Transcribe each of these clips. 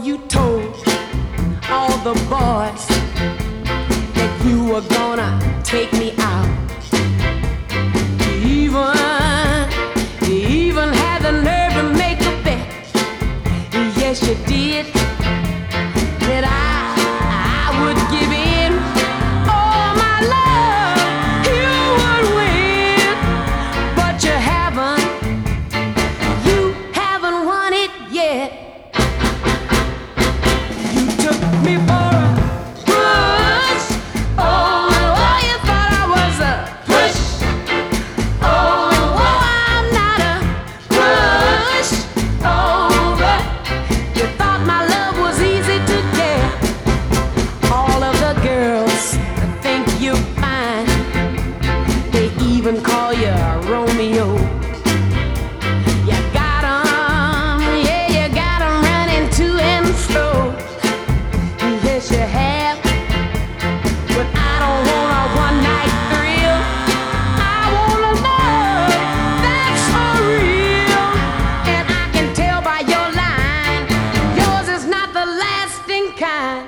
you told all the boys that you were gonna take me out. You even had the nerve to make a bet. Yes, you did. That I would give in. Oh, my love, you would win. But you haven't won it yet. You took me for a push. Oh, you thought I was a push. Oh, I'm not a push. Oh, but you thought my love was easy to get. All of the girls think you're fine. They even call you Romeo. You got 'em, yeah, you got 'em running to and fro. Yes, you have. But I don't want a one-night thrill. I want a love that's for real. And I can tell by your line, yours is not the lasting kind.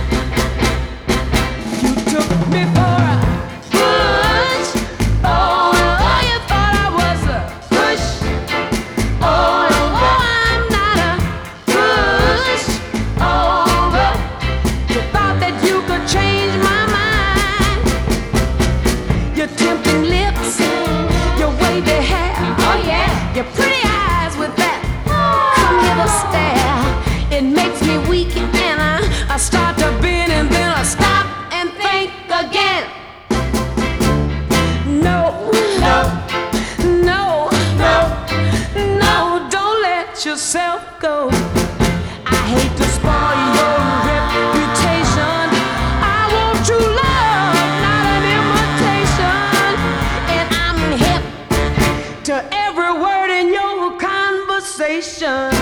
You took me for a push. Oh, you thought I was a push. Oh, I'm not a push. Oh, but you thought that you could change my mind. Your tempting lips, your wavy hair. Oh yeah, your pretty eyes with that come hither stare. It makes me weak and I start to bend and then I stop and think again. No, no, no, no, no, don't let yourself go. I hate to spoil your reputation. I want true love, not an imitation. And I'm hip to every word in your conversation.